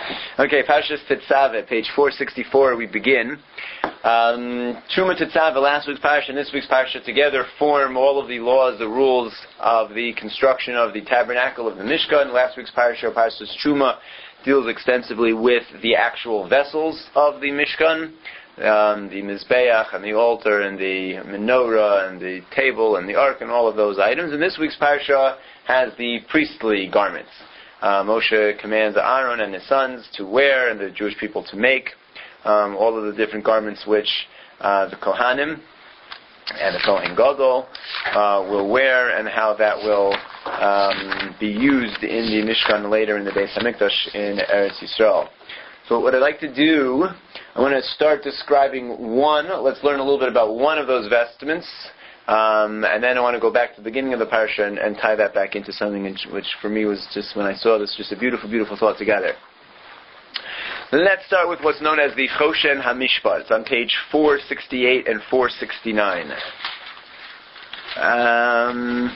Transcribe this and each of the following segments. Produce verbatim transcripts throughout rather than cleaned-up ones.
Okay, Parshas Tetzaveh, page four sixty-four, we begin. Um, Truma Tetzaveh, last week's Parsha and this week's Parsha together form all of the laws, the rules of the construction of the tabernacle of the Mishkan. Last week's Parsha, Parshas Truma, deals extensively with the actual vessels of the Mishkan, um, the Mizbeach and the altar and the menorah and the table and the ark and all of those items. And this week's Parsha has the priestly garments. Uh, Moshe commands Aaron and his sons to wear and the Jewish people to make um, all of the different garments which uh, the Kohanim and the Kohen Gadol uh, will wear, and how that will um, be used in the Mishkan later in the Beis Hamikdash in Eretz Yisrael. So what I'd like to do, I want to start describing one. Let's learn a little bit about one of those vestments. Um, and then I want to go back to the beginning of the parsha and, and tie that back into something which, which for me was just, when I saw this, just a beautiful, beautiful thought together. Let's start with what's known as the Choshen HaMishpat. It's on page four sixty-eight and four sixty-nine. Um,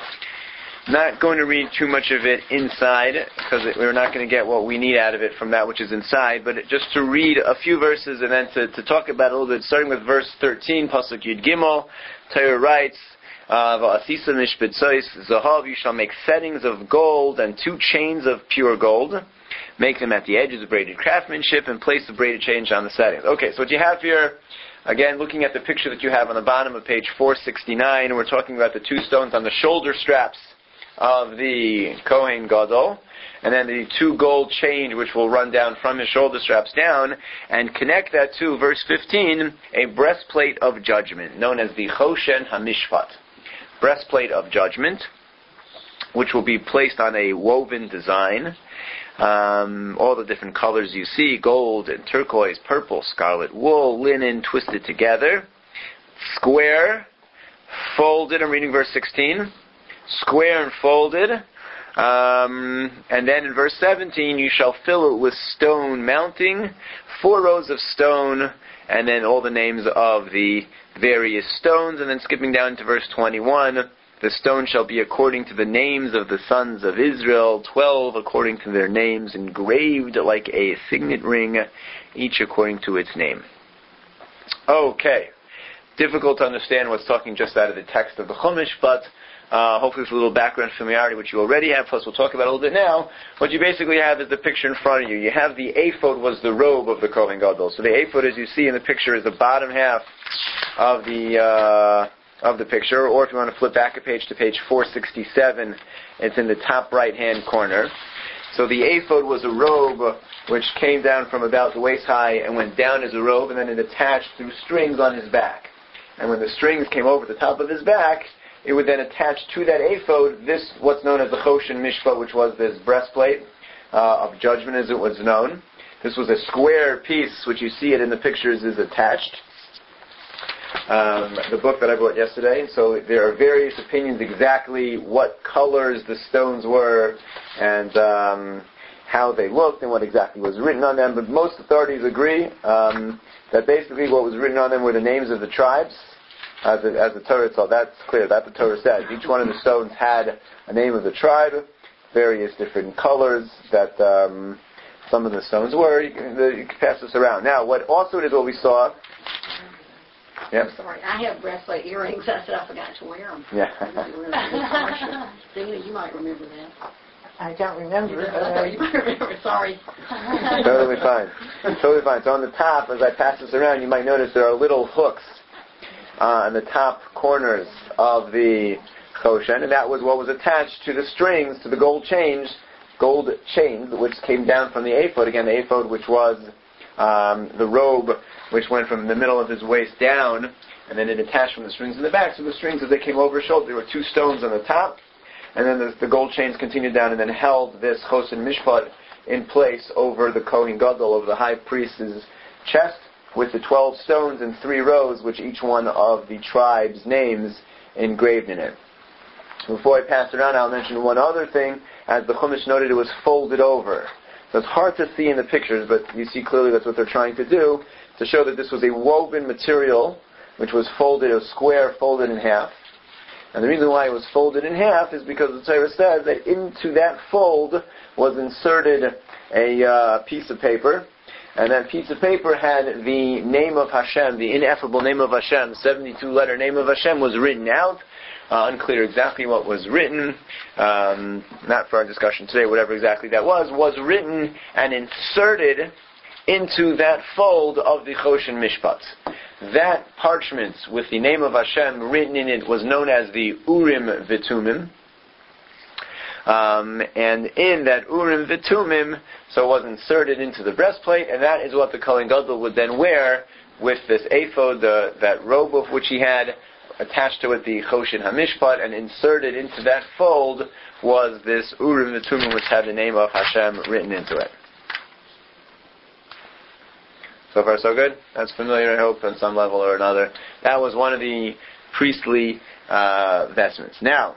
not going to read too much of it inside, because we're not going to get what we need out of it from that which is inside, but just to read a few verses and then to, to talk about it a little bit, starting with verse thirteen, Pasuk Yud Gimel. Torah writes, Va'asisa mishpetzois zahav, you shall make settings of gold and two chains of pure gold. Make them at the edges of braided craftsmanship and place the braided chains on the settings. Okay, so what you have here, again, looking at the picture that you have on the bottom of page four sixty-nine, we're talking about the two stones on the shoulder straps of the Kohen Gadol, and then the two gold chains which will run down from his shoulder straps down, and connect that to, verse fifteen, a breastplate of judgment, known as the Choshen HaMishpat. Breastplate of judgment, which will be placed on a woven design. Um, all the different colors you see, gold and turquoise, purple, scarlet wool, linen, twisted together. Square, folded, I'm reading verse sixteen. Square and folded. Um, and then in verse seventeen, you shall fill it with stone mounting, four rows of stone, and then all the names of the various stones. And then skipping down to verse twenty-one, the stone shall be according to the names of the sons of Israel, twelve according to their names, engraved like a signet ring, each according to its name. Okay. Difficult to understand what's talking just out of the text of the Chumash, but Uh, hopefully it's a little background familiarity, which you already have, plus we'll talk about it a little bit now. What you basically have is the picture in front of you. You have the ephod was the robe of the Kohen Gadol. So the ephod, as you see in the picture, is the bottom half of the uh, of the picture. Or if you want to flip back a page to page four sixty-seven, it's in the top right-hand corner. So the ephod was a robe which came down from about the waist high and went down as a robe, and then it attached through strings on his back. And when the strings came over the top of his back, it would then attach to that ephod this, what's known as the Choshen Mishpat, which was this breastplate uh, of judgment, as it was known. This was a square piece, which you see it in the pictures, is attached. Um, the book that I bought yesterday. So there are various opinions exactly what colors the stones were and um, how they looked and what exactly was written on them. But most authorities agree um, that basically what was written on them were the names of the tribes. As the, as the Torah saw, that's clear. That the Torah said. Each one of the stones had a name of the tribe, various different colors that um, some of the stones were. You can, the, you can pass this around. Now, what also is what we saw. Yep. I'm sorry, I have breastplate earrings. I said I forgot to wear them. Yeah. Dina, you might remember that. I don't remember. I thought you might remember. Sorry. Totally fine. Totally fine. So on the top, as I pass this around, you might notice there are little hooks Uh, in the top corners of the Choshen, and that was what was attached to the strings, to the gold chains, gold chains, which came down from the ephod. Again, the ephod, which was um, the robe, which went from the middle of his waist down, and then it attached from the strings in the back. So the strings, as they came over his shoulder, there were two stones on the top, and then the, the gold chains continued down and then held this Choshen Mishpat in place over the Kohen Gadol, over the high priest's chest, with the twelve stones in three rows, which each one of the tribe's names engraved in it. Before I pass it on, I'll mention one other thing. As the Chumash noted, it was folded over. So it's hard to see in the pictures, but you see clearly that's what they're trying to do, to show that this was a woven material, which was folded, a square folded in half. And the reason why it was folded in half is because the Torah says that into that fold was inserted a uh, piece of paper, and that piece of paper had the name of Hashem, the ineffable name of Hashem, seventy-two letter name of Hashem was written out. Uh, unclear exactly what was written, um, not for our discussion today, whatever exactly that was, was written and inserted into that fold of the Choshen Mishpat. That parchment with the name of Hashem written in it was known as the Urim V'Tumim. Um, and in that Urim V'Tumim, so it was inserted into the breastplate, and that is what the Kohen Gadol would then wear with this ephod, the, that robe of which he had, attached to it the Choshen HaMishpat, and inserted into that fold was this Urim V'Tumim, which had the name of Hashem written into it. So far so good? That's familiar, I hope, on some level or another. That was one of the priestly uh, vestments. Now,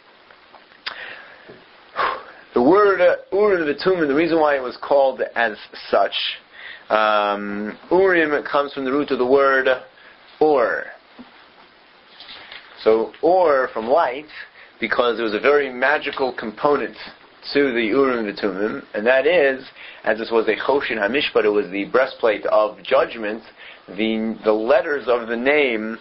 the word uh, Urim V'Tumim, the reason why it was called as such, um, Urim comes from the root of the word Or. So, Or from light, because there was a very magical component to the Urim V'Tumim, and that is, as this was a Choshen HaMishpat, it was the breastplate of judgment, the, the letters of the name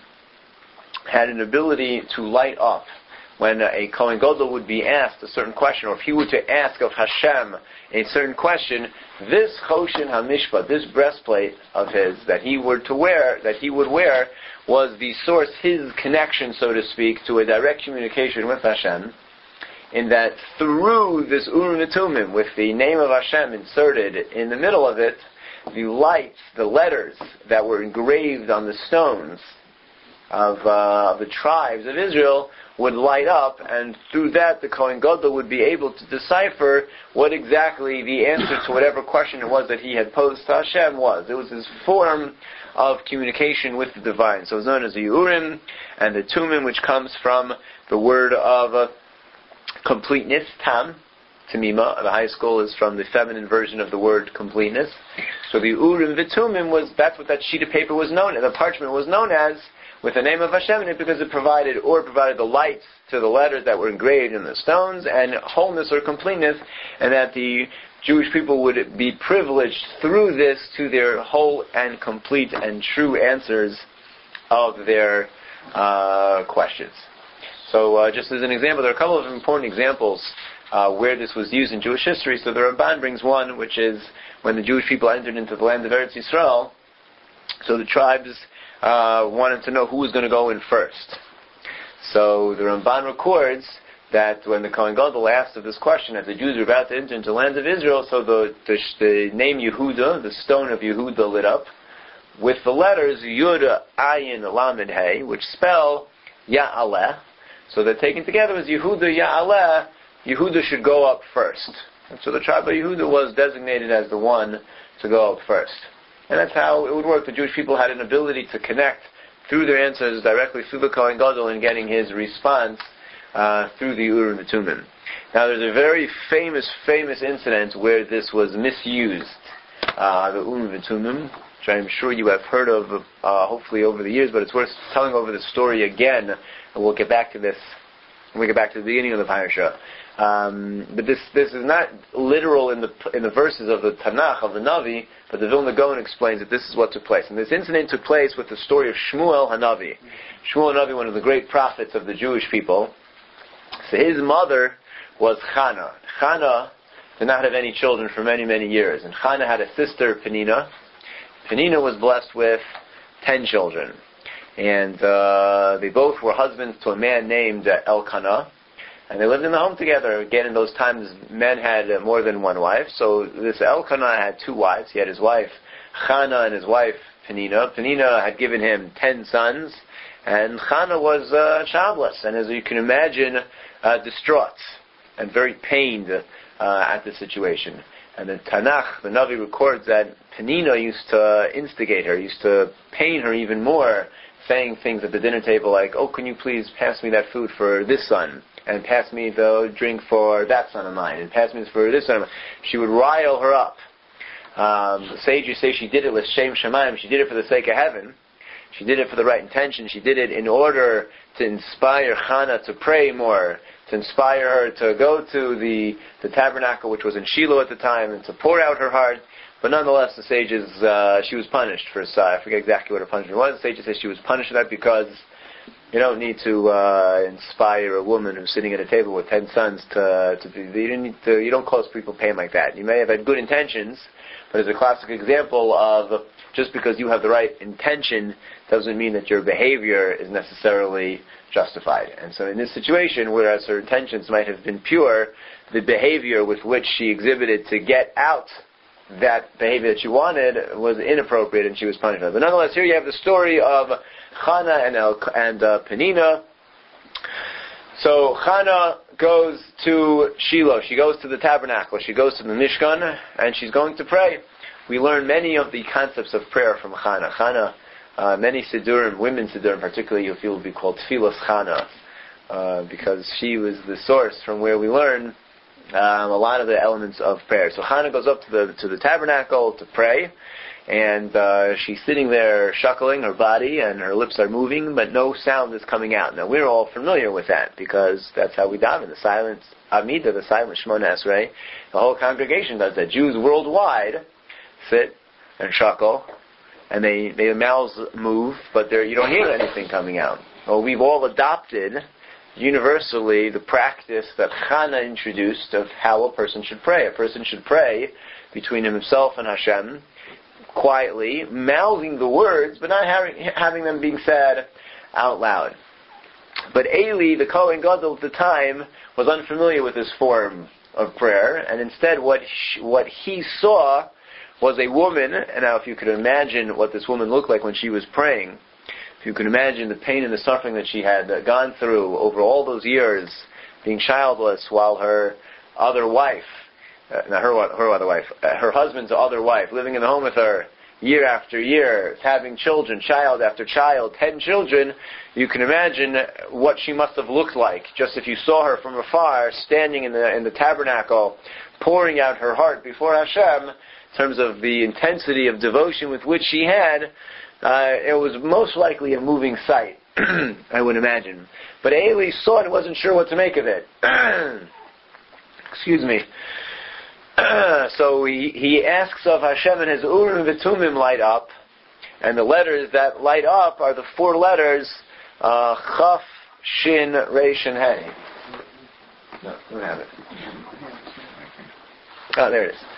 had an ability to light up. When a Kohen Gadol would be asked a certain question, or if he were to ask of Hashem a certain question, this Choshen HaMishpat, this breastplate of his that he were to wear, that he would wear, was the source, his connection, so to speak, to a direct communication with Hashem, in that through this Urim V'Tumim, with the name of Hashem inserted in the middle of it, the lights, the letters that were engraved on the stones of, uh, of the tribes of Israel would light up, and through that the Kohen Gadol would be able to decipher what exactly the answer to whatever question it was that he had posed to Hashem was. It was his form of communication with the divine. So it's known as the Urim and the Tumim, which comes from the word of uh, completeness, tam, tamima. The high school is from the feminine version of the word completeness. So the Urim V'Tumim was, that's what that sheet of paper was known as, the parchment was known as, with the name of Hashem in it, because it provided, or provided the lights to the letters that were engraved in the stones, and wholeness or completeness, and that the Jewish people would be privileged through this to their whole and complete and true answers of their uh, questions. So uh, just as an example, there are a couple of important examples uh, where this was used in Jewish history. So the Ramban brings one, which is when the Jewish people entered into the land of Eretz Yisrael, so the tribes uh, wanted to know who was going to go in first. So the Ramban records that when the Kohen Gadol asked of this question, as the Jews were about to enter into the land of Israel, so the, the, the name Yehuda, the stone of Yehuda, lit up with the letters Yud, Ayin, Lamed, Hey, which spell Ya'aleh. So they're taken together as Yehuda, Ya'aleh. Yehuda should go up first. And so the tribe of Yehuda was designated as the one to go up first. And that's how it would work. The Jewish people had an ability to connect through their answers directly through the Kohen Gadol and getting his response uh, through the Urim and Tumim. Now there's a very famous, famous incident where this was misused. Uh, the Urim and Tumim, which I'm sure you have heard of, uh, hopefully over the years, but it's worth telling over the story again, and we'll get back to this when we get back to the beginning of the parasha. Um, but this this is not literal in the in the verses of the Tanakh, of the Navi, but the Vilna Gaon explains that this is what took place. And this incident took place with the story of Shmuel Hanavi. Shmuel Hanavi, one of the great prophets of the Jewish people. So his mother was Chana. Chana did not have any children for many, many years. And Chana had a sister, Penina. Penina was blessed with ten children. And uh, they both were husbands to a man named uh, Elkanah. And they lived in the home together. Again, in those times, men had uh, more than one wife. So this Elkanah had two wives. He had his wife Chana and his wife Penina. Penina had given him ten sons. And Chana was uh, childless. And as you can imagine, uh, distraught and very pained uh, at the situation. And the Tanakh, the Navi, records that Penina used to instigate her, used to pain her even more, saying things at the dinner table like, oh, can you please pass me that food for this son? And pass me the drink for that son of mine, and pass me this for this son of mine. She would rile her up. Um, the sages say she did it l'shem shamayim, she did it for the sake of heaven. She did it for the right intention. She did it in order to inspire Chana to pray more, to inspire her to go to the, the tabernacle, which was in Shiloh at the time, and to pour out her heart. But nonetheless, the sages, uh, she was punished for Sai. I forget exactly what her punishment was. The sages say she was punished for that because you don't need to uh, inspire a woman who's sitting at a table with ten sons to to be. You don't need to. You don't cause people pain like that. You may have had good intentions, but as a classic example of just because you have the right intention doesn't mean that your behavior is necessarily justified. And so in this situation, whereas her intentions might have been pure, the behavior with which she exhibited to get out that behavior that she wanted was inappropriate, and she was punished. But nonetheless, here you have the story of Chana and El, and uh, Penina. So Chana goes to Shiloh. She goes to the tabernacle. She goes to the Mishkan, and she's going to pray. We learn many of the concepts of prayer from Chana. Chana, uh, many Siddurim, women Siddurim particularly, you'll feel will be called Tfilos Chana, uh, because she was the source from where we learn Um, a lot of the elements of prayer. So Chana goes up to the to the tabernacle to pray, and uh, she's sitting there shuckling her body, and her lips are moving, but no sound is coming out. Now we're all familiar with that because that's how we daven, the silence Amida, the silent Shemona Esrei. The whole congregation does that. Jews worldwide sit and shuckle, and they their mouths move, but you don't hear anything coming out. Well, we've all adopted universally the practice that Chana introduced of how a person should pray. A person should pray between himself and Hashem, quietly, mouthing the words, but not having, having them being said out loud. But Eli, the Kohen Gadol at the time, was unfamiliar with this form of prayer, and instead what she, what he saw was a woman, and now if you could imagine what this woman looked like when she was praying, you can imagine the pain and the suffering that she had uh, gone through over all those years, being childless, while her other wife, uh, not her her other wife, uh, her husband's other wife, living in the home with her year after year, having children, child after child, ten children. You can imagine what she must have looked like just if you saw her from afar, standing in the in the tabernacle, pouring out her heart before Hashem, in terms of the intensity of devotion with which she had. Uh, it was most likely a moving sight, I would imagine. But Eli saw it and wasn't sure what to make of it. Excuse me. So he, he asks of Hashem, and his Urim V'Tumim light up, and the letters that light up are the four letters uh, Chaf, Shin, Resh, and Hey. No, don't have it. Oh, there it is.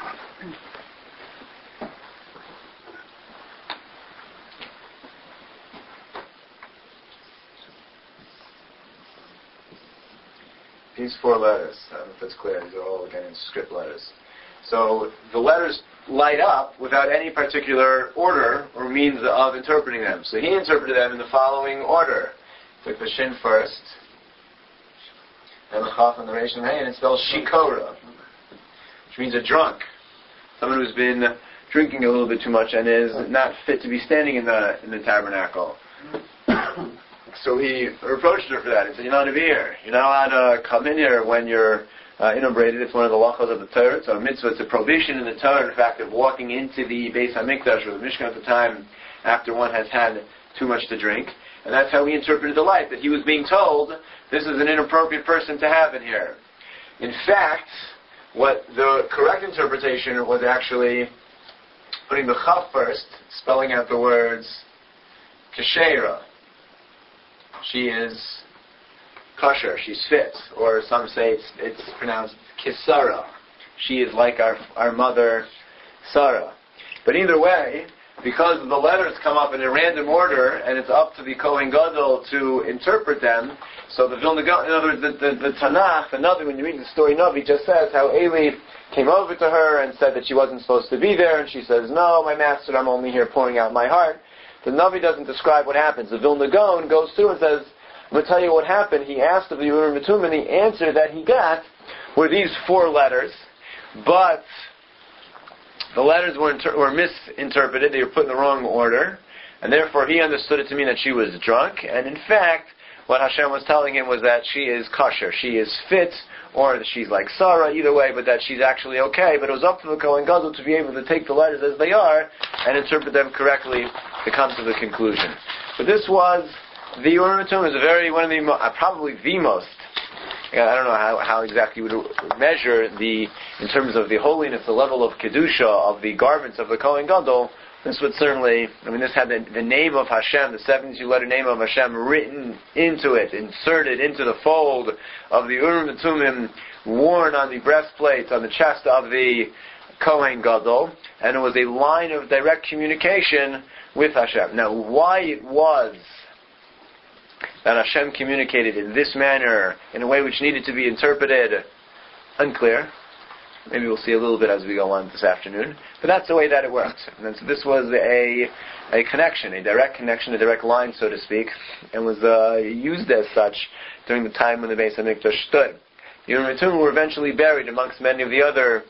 These four letters, I don't know if that's clear, these are all, again, in script letters. So the letters light up without any particular order or means of interpreting them. So he interpreted them in the following order. Took the Shin first, then the Chaf and the Resh and the Hey, and it spells Shikora, which means a drunk. Someone who's been drinking a little bit too much and is not fit to be standing in the in the tabernacle. So he reproached her for that. He said, "You're not to be here. You're not allowed to come in here when you're uh, inebriated. It's one of the lachos of the Torah. It's a mitzvah. It's a prohibition in the Torah, in fact, of walking into the Beis HaMikdash or the Mishkan at the time after one has had too much to drink." And that's how he interpreted the light, that he was being told, this is an inappropriate person to have in here. In fact, what the correct interpretation was actually putting the Chaf first, spelling out the words Keshera. She is kosher, she's fit, or some say it's, it's pronounced Kisara. She is like our our mother, Sarah. But either way, because the letters come up in a random order, and it's up to the Kohen Gadol to interpret them, so the Vilna Gaon, in other words, the, the, the Tanakh, the Navi, when you read the story, Navi just says how Eli came over to her and said that she wasn't supposed to be there, and she says, "No, my master, I'm only here pouring out my heart." The Navi doesn't describe what happens. The Vilna Gaon goes through and says, "I'm going to tell you what happened." He asked of the Urim V'Tumim, and the answer that he got were these four letters, but the letters were, inter- were misinterpreted. They were put in the wrong order, and therefore he understood it to mean that she was drunk. And in fact, what Hashem was telling him was that she is kosher. She is fit, or that she's like Sarah, either way, but that she's actually okay. But it was up to the Kohen Gadol to be able to take the letters as they are and interpret them correctly to come to the conclusion. But this was, the Urim and Tumim is a very, one of the, uh, probably the most, I don't know how, how exactly you would measure the, in terms of the holiness, the level of Kedusha of the garments of the Kohen Gadol. This would certainly, I mean, this had the, the name of Hashem, the seventy-two letter name of Hashem written into it, inserted into the fold of the Urim and Tumim, worn on the breastplate, on the chest of the Kohen Gadol, and it was a line of direct communication with Hashem. Now, why it was that Hashem communicated in this manner, in a way which needed to be interpreted, unclear. Maybe we'll see a little bit as we go on this afternoon. But that's the way that it worked. And so this was a a connection, a direct connection, a direct line, so to speak, and was uh, used as such during the time when the Beis HaMikdash stood. The Urim and Tumim were eventually buried amongst many of the other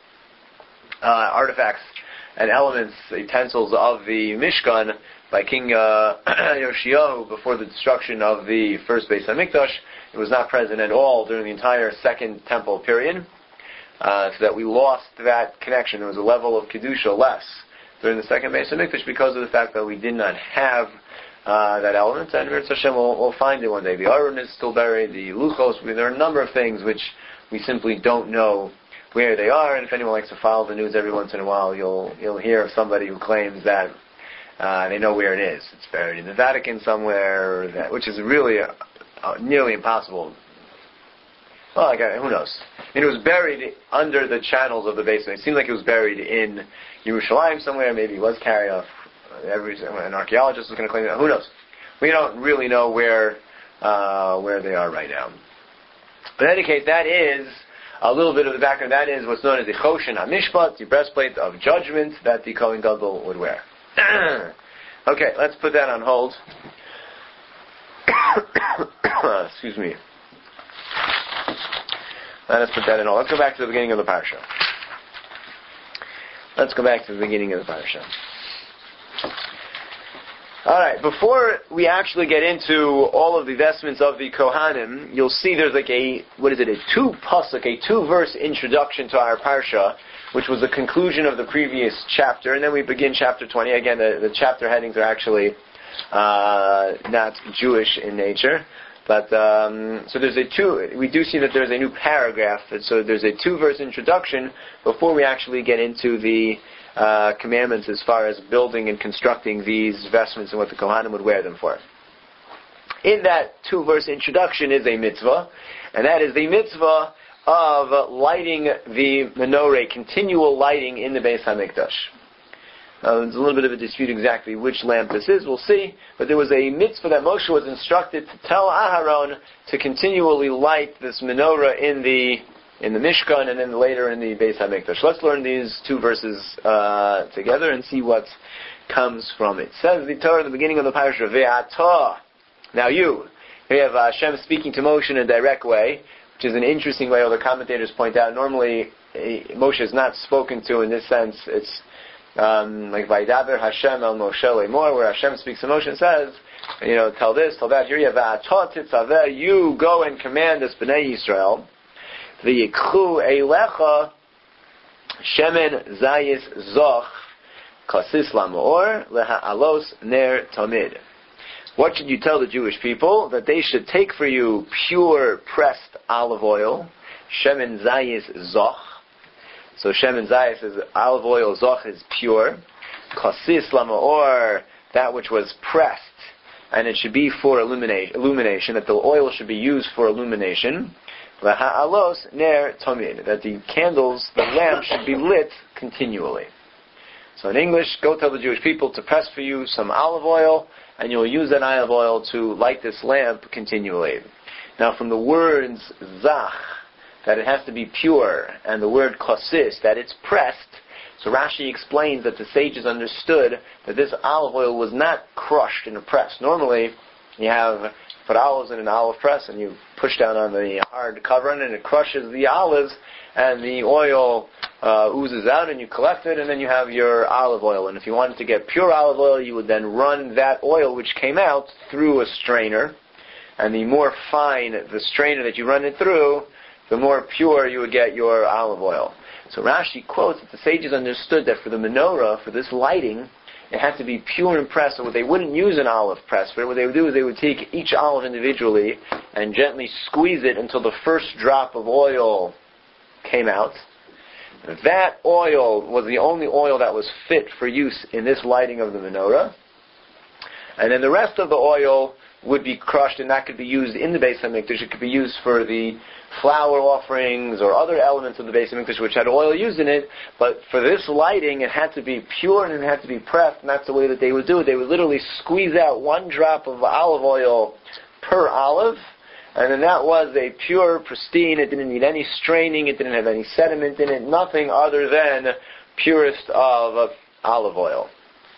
uh, artifacts and elements, utensils of the Mishkan by King uh, Yoshiyahu before the destruction of the first Beis HaMikdash. It was not present at all during the entire Second Temple period. Uh, so that we lost that connection. There was a level of Kedusha less during the second Beis HaMikdash because of the fact that we did not have uh, that element. And Mirz Hashem will we'll find it one day. The Aron is still buried, the Luchos, I mean, there are a number of things which we simply don't know where they are. And if anyone likes to follow the news every once in a while, you'll you'll hear of somebody who claims that uh, they know where it is. It's buried in the Vatican somewhere, that, which is really uh, uh, nearly impossible. Well, like, who knows? I mean, it was buried under the channels of the basement. It seemed like it was buried in Yerushalayim somewhere. Maybe it was carried off. Every an archaeologist was going to claim that. Who knows? We don't really know where uh, where they are right now. But in any case, that is a little bit of the background. That is what's known as the Choshen HaMishpat, the breastplate of judgment that the Kohen Gadol would wear. Okay, let's put that on hold. Excuse me. Let us put that in all. Let's go back to the beginning of the parasha. Let's go back to the beginning of the parasha. Alright, before we actually get into all of the vestments of the Kohanim, you'll see there's like a, what is it, a two-pasuk, a two-verse introduction to our parsha, which was the conclusion of the previous chapter, and then we begin chapter twenty. Again, the, the chapter headings are actually uh, not Jewish in nature. But, um, so there's a two, we do see that there's a new paragraph, and so there's a two-verse introduction before we actually get into the uh, commandments as far as building and constructing these vestments and what the Kohanim would wear them for. In that two-verse introduction is a mitzvah, and that is the mitzvah of lighting the menorah, continual lighting in the Beis HaMikdash. Uh, there's a little bit of a dispute exactly which lamp this is, we'll see. But there was a mitzvah that Moshe was instructed to tell Aharon to continually light this menorah in the in the Mishkan and then later in the Beis HaMikdash. Let's learn these two verses uh, together and see what comes from it. It says the Torah at the beginning of the parasha, Ve'atah. Now you, we have uh, Hashem speaking to Moshe in a direct way, which is an interesting way. Other commentators point out normally uh, Moshe is not spoken to in this sense. It's Um, like Vaydaber Hashem el Moshe Lemor, where Hashem speaks to Moshe and says, you know, tell this, tell that. Here you have V'atah titzaveh, you go and command this Bnei Yisrael. V'yikchu eilecha shemen zayis zoch kasis lamor leha'alos ner tamid. What should you tell the Jewish people? That they should take for you pure pressed olive oil, shemen zayis zoch. So Shemen Zayis is olive oil, Zoch is pure. Kasis Lamaor, that which was pressed, and it should be for illumina- illumination, that the oil should be used for illumination. Laha'alos ner tomid, that the candles, the lamp should be lit continually. So in English, go tell the Jewish people to press for you some olive oil, and you'll use that olive oil to light this lamp continually. Now from the words Zach, that it has to be pure, and the word kosis, that it's pressed. So Rashi explains that the sages understood that this olive oil was not crushed in a press. Normally, you have put olives in an olive press, and you push down on the hard cover, and it crushes the olives, and the oil uh, oozes out, and you collect it, and then you have your olive oil. And if you wanted to get pure olive oil, you would then run that oil, which came out, through a strainer. And the more fine the strainer that you run it through, the more pure you would get your olive oil. So Rashi quotes that the sages understood that for the menorah, for this lighting, it had to be pure and pressed. So they wouldn't use an olive press. But what they would do is they would take each olive individually and gently squeeze it until the first drop of oil came out. That oil was the only oil that was fit for use in this lighting of the menorah. And then the rest of the oil would be crushed, and that could be used in the Beis HaMikdash. It could be used for the flower offerings or other elements of the Beis HaMikdash which had oil used in it. But for this lighting, it had to be pure and it had to be pressed, and that's the way that they would do it. They would literally squeeze out one drop of olive oil per olive, and then that was a pure, pristine. It didn't need any straining. It didn't have any sediment in it. Nothing other than purest of olive oil.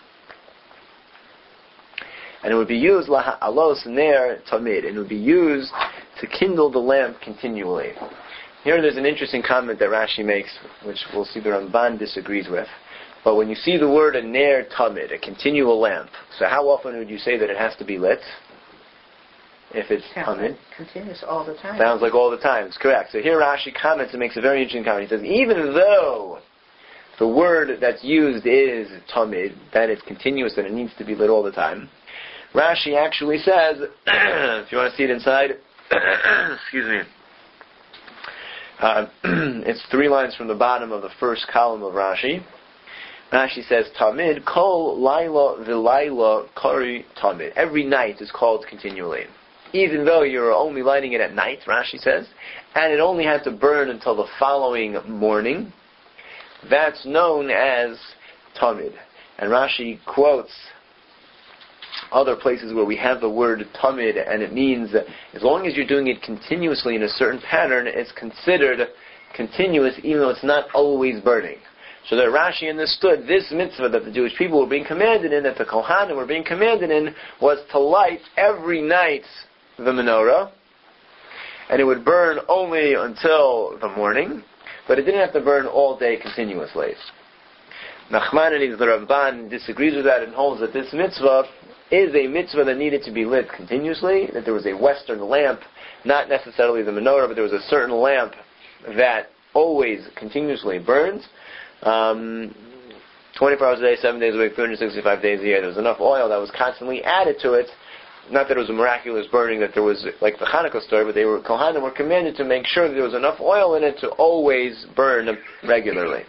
And it would be used, alos ner tamid, and it would be used to kindle the lamp continually. Here there's an interesting comment that Rashi makes, which we'll see the Ramban disagrees with. But when you see the word a ner tamid, a continual lamp, so how often would you say that it has to be lit? If it's tamid? Continuous all the time. Sounds like all the time. It's correct. So here Rashi comments and makes a very interesting comment. He says, even though the word that's used is tamid, that it's continuous and it needs to be lit all the time, Rashi actually says, if you want to see it inside, excuse me, uh, it's three lines from the bottom of the first column of Rashi. Rashi says, Tamid, kol laila v'laila kari tamid. Every night is called continually. Even though you're only lighting it at night, Rashi says, and it only had to burn until the following morning, that's known as tamid. And Rashi quotes other places where we have the word tamid, and it means that as long as you're doing it continuously in a certain pattern, it's considered continuous, even though it's not always burning. So that Rashi understood this mitzvah that the Jewish people were being commanded in, that the Kohanim were being commanded in, was to light every night the menorah, and it would burn only until the morning, but it didn't have to burn all day continuously. Nachmanides, the Ramban, disagrees with that and holds that this mitzvah is a mitzvah that needed to be lit continuously, that there was a western lamp, not necessarily the menorah, but there was a certain lamp that always continuously burns, um, twenty-four hours a day, seven days a week, three hundred sixty-five days a year. There was enough oil that was constantly added to it, not that it was a miraculous burning, that there was, like the Hanukkah story, but they were, Kohanim were commanded to make sure that there was enough oil in it to always burn regularly.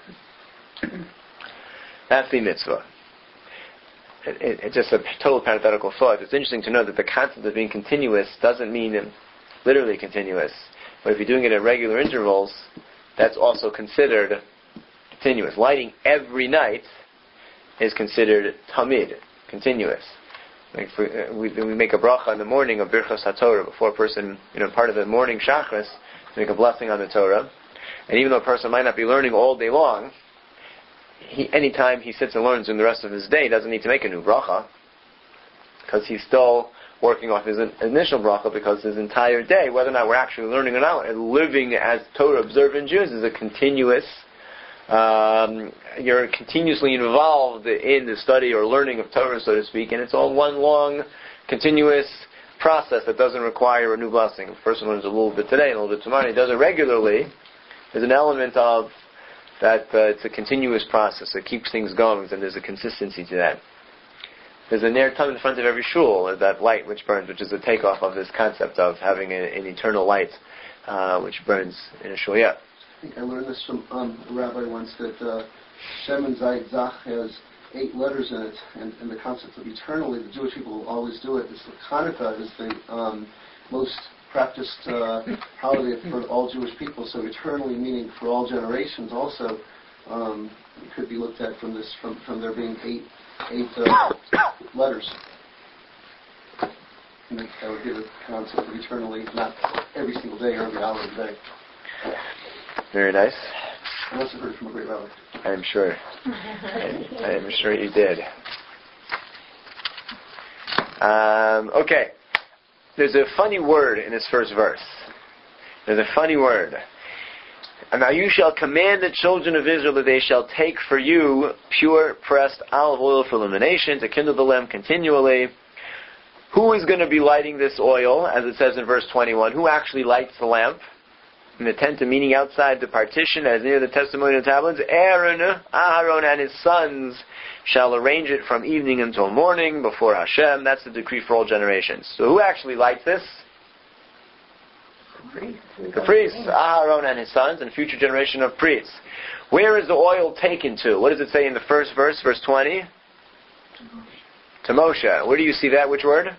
That's the mitzvah. It, it, it's just a total parenthetical thought. It's interesting to know that the concept of being continuous doesn't mean literally continuous. But if you're doing it at regular intervals, that's also considered continuous. Lighting every night is considered tamid, continuous. Like for, uh, we, we make a bracha in the morning of Birchas HaTorah before a person, you know, part of the morning chakras, to make a blessing on the Torah. And even though a person might not be learning all day long, He, anytime he sits and learns in the rest of his day, he doesn't need to make a new bracha, because he's still working off his in, initial bracha, because his entire day, whether or not we're actually learning or not, and living as Torah observant Jews is a continuous, um, you're continuously involved in the study or learning of Torah, so to speak, and it's all one long, continuous process that doesn't require a new blessing. If a person learns a little bit today and a little bit tomorrow, and he does it regularly, there's an element of that uh, it's a continuous process. It keeps things going, and there's a consistency to that. There's a ner tamid in front of every shul, that light which burns, which is the takeoff of this concept of having a, an eternal light uh, which burns in a shul. Yeah. I think I learned this from um, a rabbi once, that uh, Shem Zayit Zach has eight letters in it, and, and the concept of eternally, the Jewish people will always do it. This Hanukkah is the um, most practiced uh, holiday for all Jewish people, so eternally meaning for all generations also um, could be looked at from this, from, from there being eight eight uh, letters. And that would give a concept of eternally, not every single day or every hour of the day. Very nice. I must have heard from a great rabbi. I'm sure. I, I'm sure you did. Um, okay. There's a funny word in this first verse. There's a funny word. And now you shall command the children of Israel that they shall take for you pure pressed olive oil for illumination, to kindle the lamp continually. Who is going to be lighting this oil, as it says in verse twenty-one? Who actually lights the lamp? in the tent, meaning outside the partition, as near the testimonial tablets, Aaron, Aharon, and his sons shall arrange it from evening until morning before Hashem. That's the decree for all generations. So who actually lights this? The priests, Aharon and his sons, and future generation of priests. Where is the oil taken to? What does it say in the first verse, verse twenty? To Moshe. Where do you see that? Which word?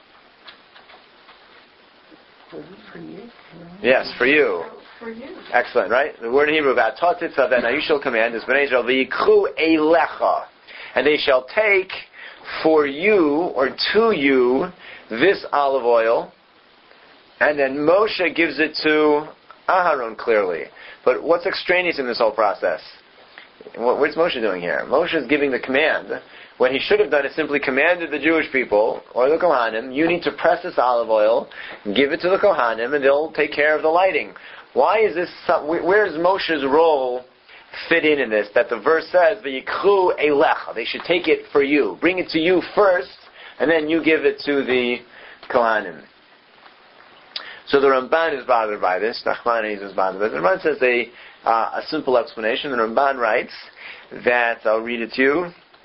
Yes, for you. For you. Excellent, right? The word in Hebrew, V'atotit that now you shall command is Bnei Israel v'yikchu eilecha, and they shall take for you or to you this olive oil, and then Moshe gives it to Aharon clearly. But what's extraneous in this whole process? What, what's Moshe doing here? Moshe is giving the command. What he should have done is simply commanded the Jewish people, or the Kohanim, you need to press this olive oil, give it to the Kohanim, and they'll take care of the lighting. Why is this, where does Moshe's role fit in in this? That the verse says, V'yikchu eilecha, they should take it for you. Bring it to you first, and then you give it to the Kohanim. So the Ramban is bothered by this. Nachmanides is bothered by this. The Ramban says a, uh, a simple explanation. The Ramban writes that, I'll read it to you.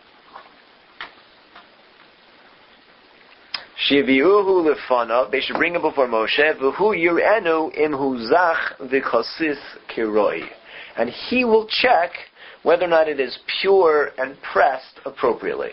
Shiviuhu lefanav, they should bring it before Moshe, v'hu yirenu imhu zach v'chosis kiroi. And he will check whether or not it is pure and pressed appropriately.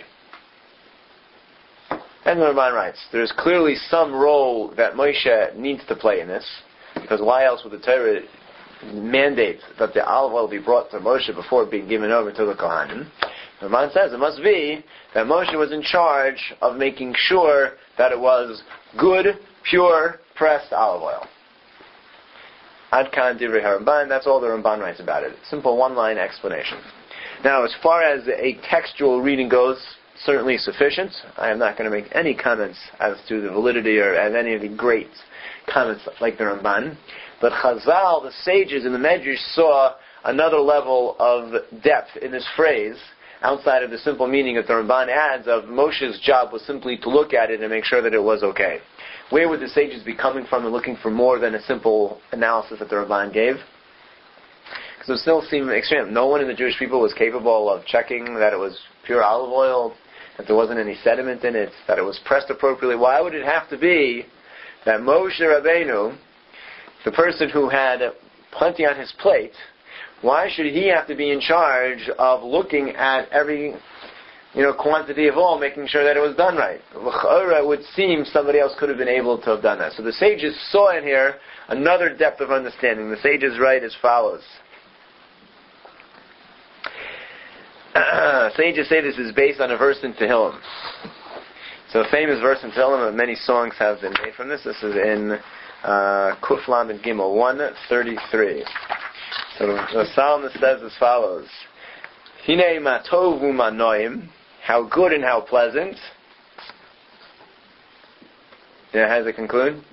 And the Ramban writes, there is clearly some role that Moshe needs to play in this, because why else would the Torah mandate that the olive oil be brought to Moshe before being given over to the Kohanim? The Ramban says it must be that Moshe was in charge of making sure that it was good, pure, pressed olive oil. Ad kan divrei Ramban, that's all the Ramban writes about it. Simple one-line explanation. Now, as far as a textual reading goes, certainly sufficient. I am not going to make any comments as to the validity or as any of the great comments like the Ramban. But Chazal, the sages in the Medrash, saw another level of depth in this phrase, outside of the simple meaning that the Ramban adds of Moshe's job was simply to look at it and make sure that it was okay. Where would the sages be coming from and looking for more than a simple analysis that the Ramban gave? Because it still seemed extreme. No one in the Jewish people was capable of checking that it was pure olive oil, that there wasn't any sediment in it, that it was pressed appropriately. Why would it have to be that Moshe Rabbeinu, the person who had plenty on his plate, why should he have to be in charge of looking at every, you know, quantity of all, making sure that it was done right? It would seem somebody else could have been able to have done that. So the sages saw in here another depth of understanding. The sages write as follows. Sages say this is based on a verse in Tehillim. So a famous verse in Tehillim, and many songs have been made from this. This is in uh, Kuf Lamed Gimel one thirty-three. So the psalmist says as follows: Hine ma tovu ma noim, how good and how pleasant. Yeah, how does it conclude?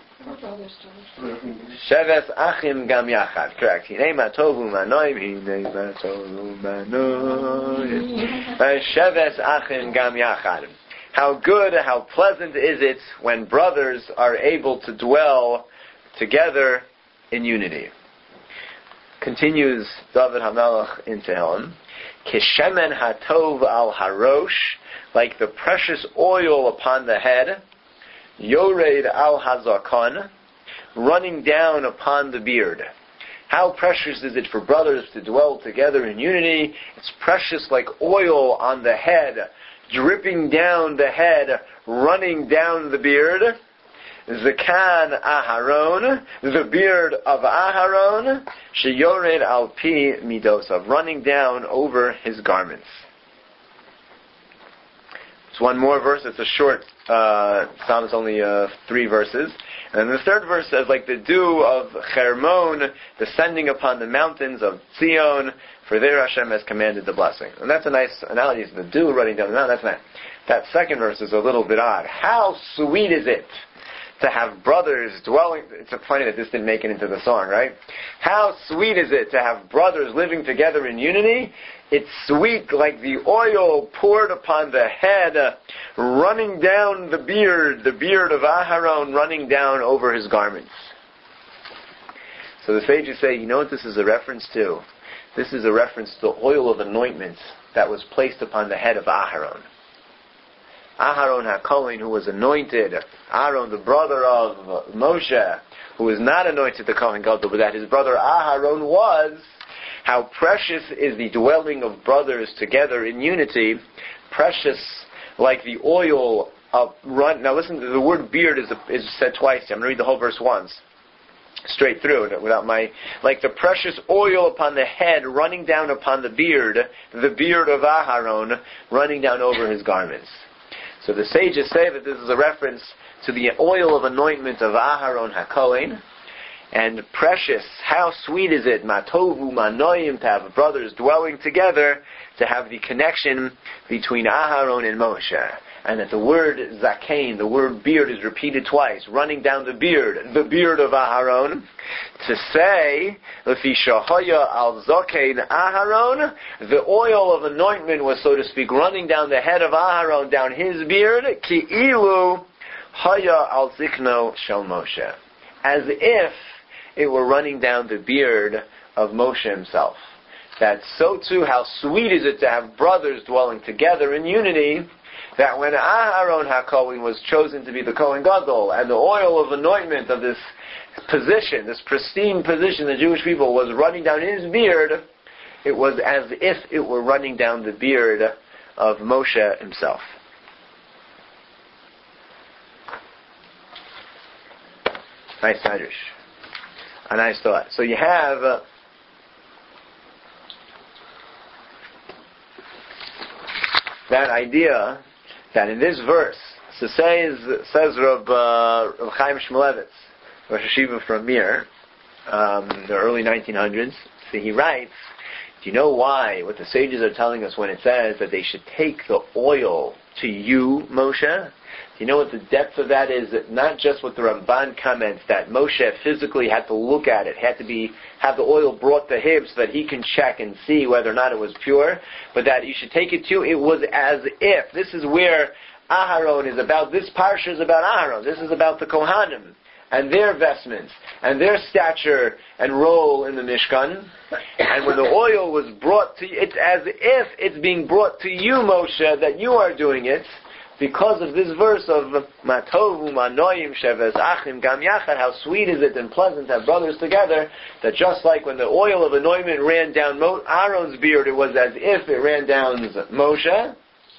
Sheves achim gam yachad. Correct. Hine ma tovu ma noim, hine ma tovu ma noim. Sheves achim gam yachad. How good, how pleasant is it when brothers are able to dwell together in unity. Continues David HaMelech in Tehillim, Kishemen hatov al harosh, like the precious oil upon the head, Yored al hazakon, running down upon the beard. How precious is it for brothers to dwell together in unity? It's precious like oil on the head, dripping down the head, running down the beard. Zakan Aharon, the beard of Aharon, sheyored al pi midosav, running down over his garments. It's one more verse. It's a short uh, psalm. It's only uh, three verses. And the third verse says, like the dew of Hermon descending upon the mountains of Zion, for there Hashem has commanded the blessing. And that's a nice analogy. The dew running down the mountain. That's nice. That second verse is a little bit odd. How sweet is it to have brothers dwelling... It's funny that this didn't make it into the song, right? How sweet is it to have brothers living together in unity? It's sweet like the oil poured upon the head, uh, running down the beard, the beard of Aharon running down over his garments. So the sages say, you know what this is a reference to? This is a reference to the oil of anointment that was placed upon the head of Aharon. Aharon HaKohen, who was anointed, Aaron, the brother of Moshe, who was not anointed the Kohen Gadol, but that his brother Aharon was, how precious is the dwelling of brothers together in unity, precious like the oil of run. Now listen, the word beard is, is said twice. I'm going to read the whole verse once, straight through it, without my, like the precious oil upon the head running down upon the beard, the beard of Aharon running down over his garments. So the sages say that this is a reference to the oil of anointment of Aharon HaKohen, and precious, how sweet is it, matovu manoim, to have brothers dwelling together, to have the connection between Aharon and Moshe. And that the word zakein, the word beard, is repeated twice, running down the beard, the beard of Aharon, to say, lefi shahoya al zakein Aharon, the oil of anointment was, so to speak, running down the head of Aharon, down his beard, ki ilu haya al zikno shel Moshe, as if it were running down the beard of Moshe himself. That so too, how sweet is it to have brothers dwelling together in unity, that when Aharon HaKohen was chosen to be the Kohen Gadol, and the oil of anointment of this position, this pristine position, the Jewish people, was running down his beard, it was as if it were running down the beard of Moshe himself. Nice Medrash. A nice thought. So you have uh, that idea that in this verse, so says, says Reb, uh, Reb Chaim Shmulevitz, Rosh Hashiva from Mir, um, the early nineteen hundreds, so he writes, do you know why, what the sages are telling us when it says that they should take the oil to you, Moshe? Do you know what the depth of that is? That not just what the Ramban comments, that Moshe physically had to look at it, had to be have the oil brought to him so that he can check and see whether or not it was pure, but that you should take it to, it was as if, this is where Aharon is about, this parsha is about Aharon, this is about the Kohanim, and their vestments, and their stature and role in the Mishkan, and when the oil was brought to you, it's as if it's being brought to you, Moshe, that you are doing it, because of this verse of Matovu Manoim Sheves Achim Gam Yachad, how sweet is it and pleasant to have brothers together, that just like when the oil of anointment ran down Mo- Aaron's beard, it was as if it ran down Moshe.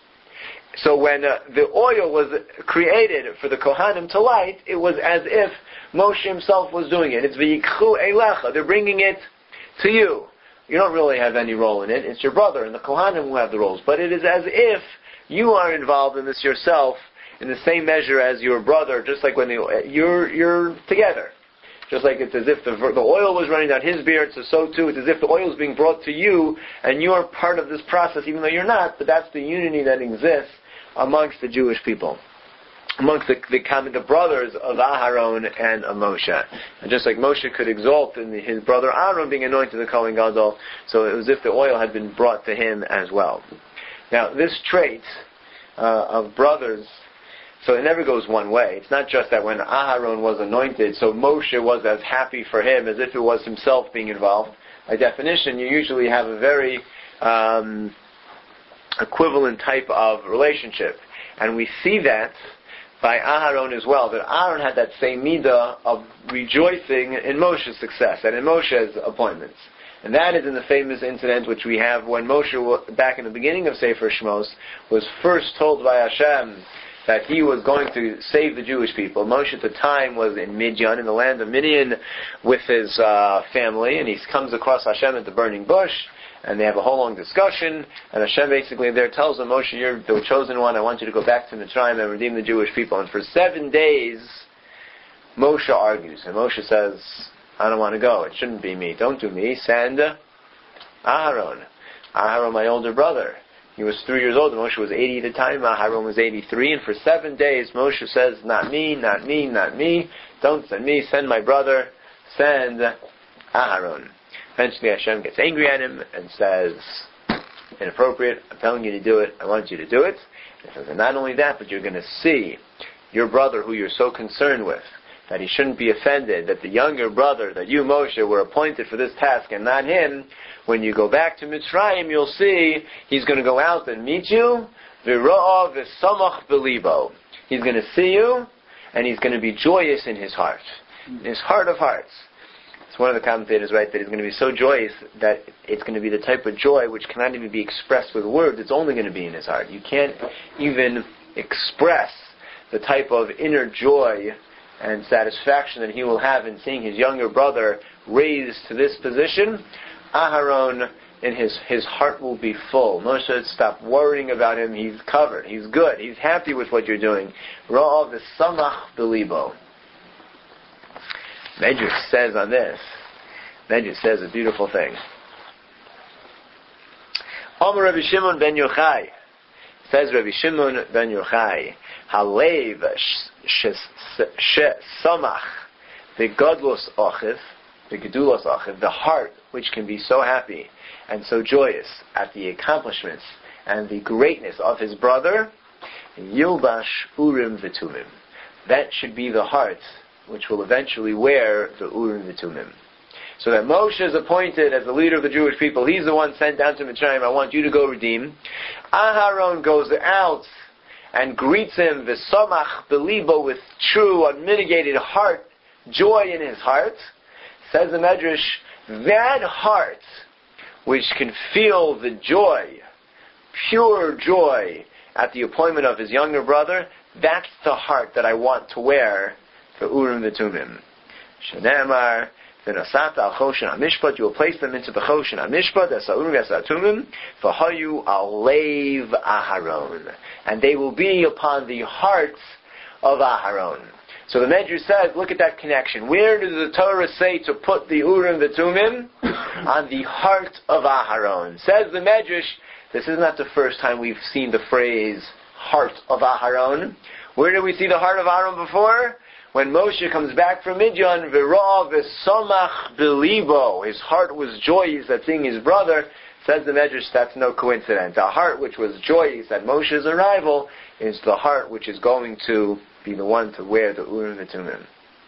So when uh, the oil was created for the Kohanim to light, it was as if Moshe himself was doing it. It's V'yikchu Eilecha, they're bringing it to you. You don't really have any role in it, it's your brother and the Kohanim who have the roles, but it is as if you are involved in this yourself in the same measure as your brother, just like when the, you're you're together. Just like it's as if the, the oil was running down his beard, so so too it's as if the oil is being brought to you, and you're part of this process, even though you're not, but that's the unity that exists amongst the Jewish people, amongst the the, the brothers of Aharon and of Moshe. And just like Moshe could exalt in the, his brother Aaron being anointed the Kohen Gadol, so it was as if the oil had been brought to him as well. Now, this trait uh, of brothers, so it never goes one way. It's not just that when Aharon was anointed, so Moshe was as happy for him as if it was himself being involved. By definition, you usually have a very um, equivalent type of relationship. And we see that by Aharon as well, that Aaron had that same midah of rejoicing in Moshe's success and in Moshe's appointments. And that is in the famous incident which we have when Moshe, back in the beginning of Sefer Shmos, was first told by Hashem that he was going to save the Jewish people. Moshe at the time was in Midian, in the land of Midian, with his uh, family, and he comes across Hashem at the burning bush, and they have a whole long discussion, and Hashem basically there tells him, Moshe, you're the chosen one, I want you to go back to Mitzrayim and redeem the Jewish people. And for seven days, Moshe argues, and Moshe says, I don't want to go. It shouldn't be me. Don't do me. Send Aharon. Aharon, my older brother. He was three years old. Moshe was eighty at the time. Aharon was eighty-three. And for seven days, Moshe says, not me, not me, not me. Don't send me. Send my brother. Send Aharon. Eventually Hashem gets angry at him and says, inappropriate. I'm telling you to do it. I want you to do it. And he says, and not only that, but you're going to see your brother who you're so concerned with, that he shouldn't be offended, that the younger brother, that you, Moshe, were appointed for this task and not him, when you go back to Mitzrayim, you'll see he's going to go out and meet you, v'ro'ah v'samach b'libo. He's going to see you, and he's going to be joyous in his heart. In his heart of hearts. It's one of the commentators writes that he's going to be so joyous that it's going to be the type of joy which cannot even be expressed with words. It's only going to be in his heart. You can't even express the type of inner joy and satisfaction that he will have in seeing his younger brother raised to this position. Aharon, in his, his heart will be full. Moshe, stop worrying about him. He's covered. He's good. He's happy with what you're doing. Ra'av v'samach b'libo. Medrash says on this, Medrash says a beautiful thing. Amar Rabbi Shimon ben Yochai, says Rabbi Shimon ben Yochai, Halev shesamach v'gadlos achiv, v'gedulos achiv, the heart which can be so happy and so joyous at the accomplishments and the greatness of his brother, Yilbash Urim v'Tumim. That should be the heart which will eventually wear the Urim v'Tumim. So that Moshe is appointed as the leader of the Jewish people. He's the one sent down to Mitzrayim. I want you to go redeem. Aharon goes out and greets him v'samach b'libo, with true, unmitigated heart, joy in his heart. Says the Medrash, that heart which can feel the joy, pure joy, at the appointment of his younger brother, that's the heart that I want to wear for Urim v'Tumim. Shenemar, v'nasata al choshen ha-mishpat, you will place them into the choshen ha-mishpat, as ha-Urim v'as-ha-Tumim, v'hayu al-leiv Aharon. And they will be upon the hearts of Aharon. So the Medrash says, look at that connection. Where does the Torah say to put the Urim v'Tumim? On the heart of Aharon. Says the Medrash, this is not the first time we've seen the phrase, heart of Aharon. Where did we see the heart of Aharon before? When Moshe comes back from Midian, V'ra v'samach b'libo, his heart was joyous at seeing his brother. Says the Medrash, that's no coincidence. A heart which was joyous at Moshe's arrival is the heart which is going to be the one to wear the Urim v'Tumim.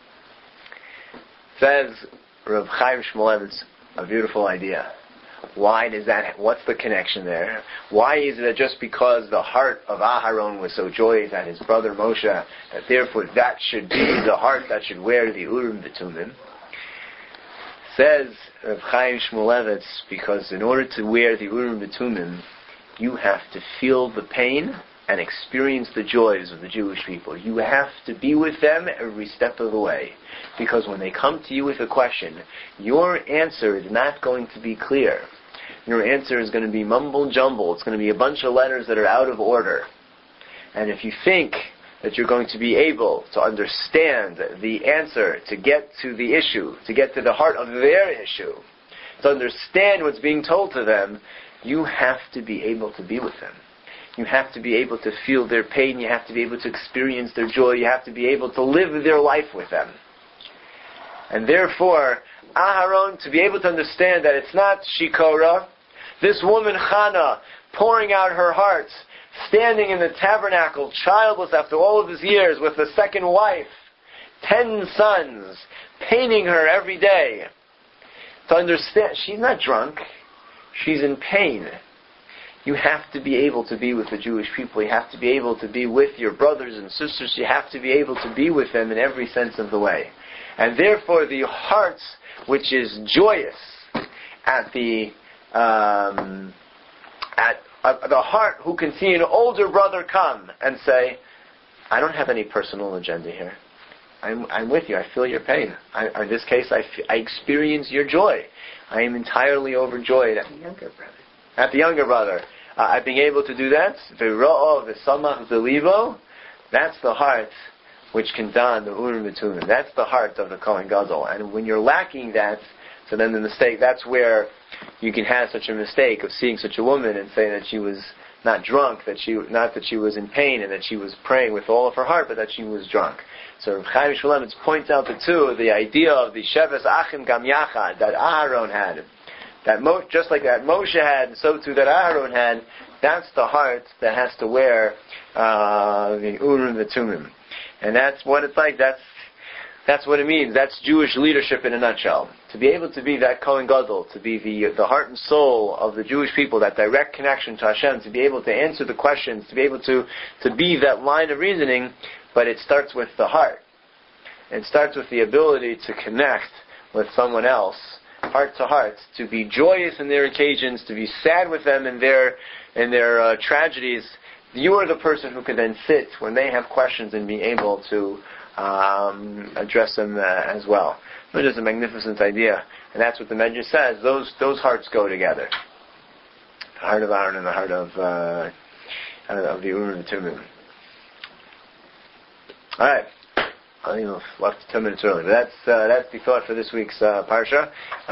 Says Rav Chaim Shmulevitz, a beautiful idea. Why does that, what's the connection there? Why is it that just because the heart of Aharon was so joyous at his brother Moshe, that therefore that should be the heart that should wear the Urim v'Tumim? Says Rav Chaim Shmulevitz, because in order to wear the Urim v'Tumim, you have to feel the pain and experience the joys of the Jewish people. You have to be with them every step of the way. Because when they come to you with a question, your answer is not going to be clear. Your answer is going to be mumble-jumble. It's going to be a bunch of letters that are out of order. And if you think that you're going to be able to understand the answer, to get to the issue, to get to the heart of their issue, to understand what's being told to them, you have to be able to be with them. You have to be able to feel their pain. You have to be able to experience their joy. You have to be able to live their life with them. And therefore, Aharon, to be able to understand that it's not Shikora, this woman Chana, pouring out her heart, standing in the tabernacle, childless after all of his years, with a second wife, ten sons, paining her every day. To understand, she's not drunk. She's in pain. You have to be able to be with the Jewish people. You have to be able to be with your brothers and sisters. You have to be able to be with them in every sense of the way. And therefore, the heart which is joyous at the um, at uh, the heart who can see an older brother come and say, "I don't have any personal agenda here. I'm I'm with you. I feel your pain. I, in this case, I, f- I experience your joy. I am entirely overjoyed." At the younger brother. At the younger brother, uh, at being able to do that, v'ra'ah v'samach b'libo, that's the heart which can don the Urim v'Tumim. That's the heart of the Kohen Gadol. And when you're lacking that, so then the mistake, that's where you can have such a mistake of seeing such a woman and saying that she was not drunk, that she not that she was in pain and that she was praying with all of her heart, but that she was drunk. So Rav Chaim Shmulevitz points out the two, the idea of the Sheves Achim Gam Yachad that Aharon had. That Mo, just like that Moshe had, so too that Aharon had, that's the heart that has to wear uh, the Urim v'Tumim. And that's what it's like. That's That's what it means. That's Jewish leadership in a nutshell. To be able to be that Kohen Gadol, to be the the heart and soul of the Jewish people, that direct connection to Hashem, to be able to answer the questions, to be able to, to be that line of reasoning, but it starts with the heart. It starts with the ability to connect with someone else, heart to heart, to be joyous in their occasions, to be sad with them in their in their uh, tragedies. You are the person who can then sit when they have questions and be able to um, address them uh, as well. It is a magnificent idea, and that's what the Medrash says. Those those hearts go together. The heart of Aaron and the heart of uh, of the Urim and Thummim. All right. I think we've left ten minutes early, but that's uh, that's the thought for this week's uh, parsha.